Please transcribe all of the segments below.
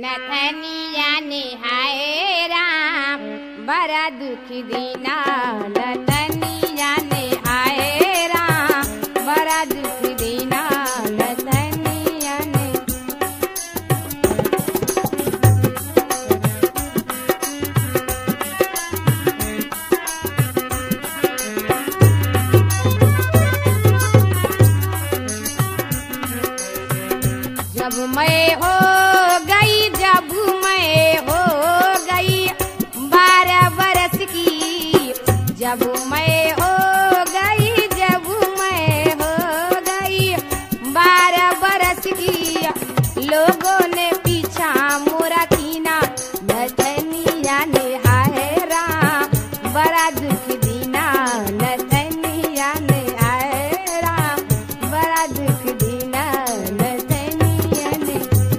नथनिया ने हाय राम बड़ा दुख दीना नथनिया ने हाय राम बड़ा दुख दीना नथनिया ने। जब मैं हो गई 12 बरस की, जब मैं हो गई 12 बरस की, लोगों ने पीछा मोरा कीना नथनिया ने हाय राम बड़ा दुख दीना नथनिया ने हाय राम बड़ा दुख दीना नथनिया ने।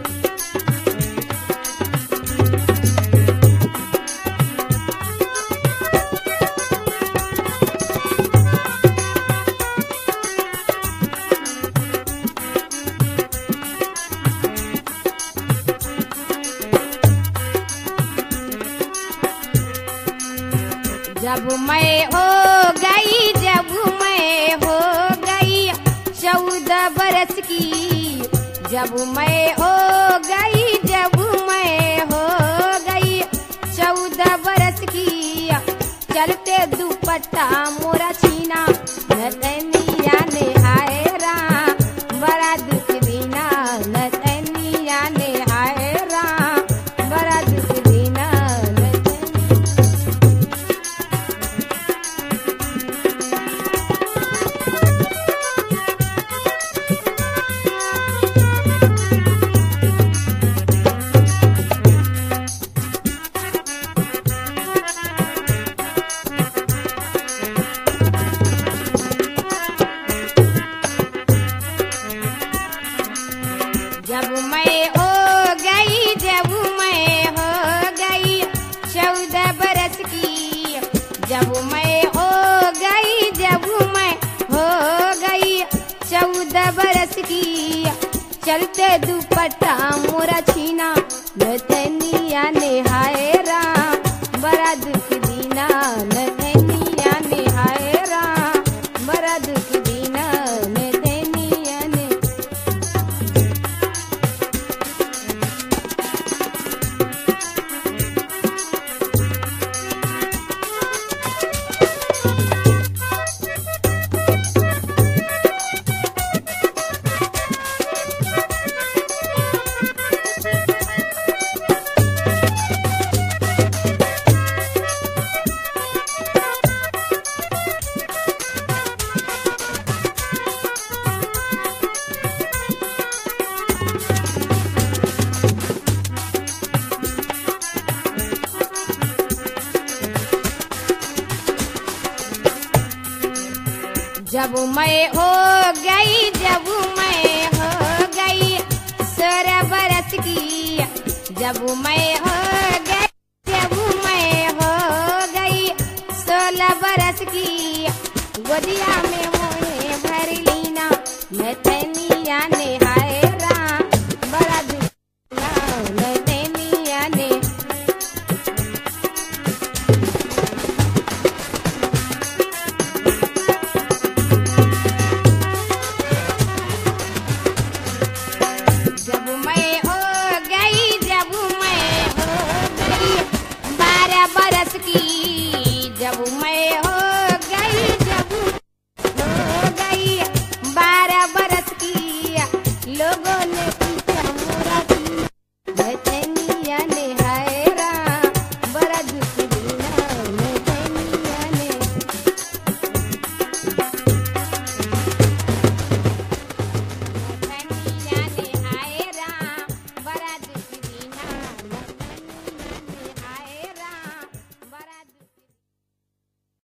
जब मैं हो गई 14 बरस की, जब मैं हो गई 14 बरस की, चलते दुपट्टा मोरा छीना नथनिया ने हाय राम बड़ा दुख दीना नथनिया ने हाय राम बड़ा दुख दीना नथनिया। जब मैं हो गई 14 बरस की, जब मैं हो गई 14 बरस की, चलते दुपट्टा मोरा छीना नथनिया ने हाय राम बड़ा दुख दीना नथनिया ने हाय राम बड़ा दुख दीना नथनिया ने। जब मैं हो गई 16 बरस की, जब मैं हो गई 16 बरस की, गोदिया में मोहे भर लीना नथनिया ने हाय राम बड़ा दुख दीना नथनिया ने। जब मैं हो गई 12 बरस की, जब मैं हो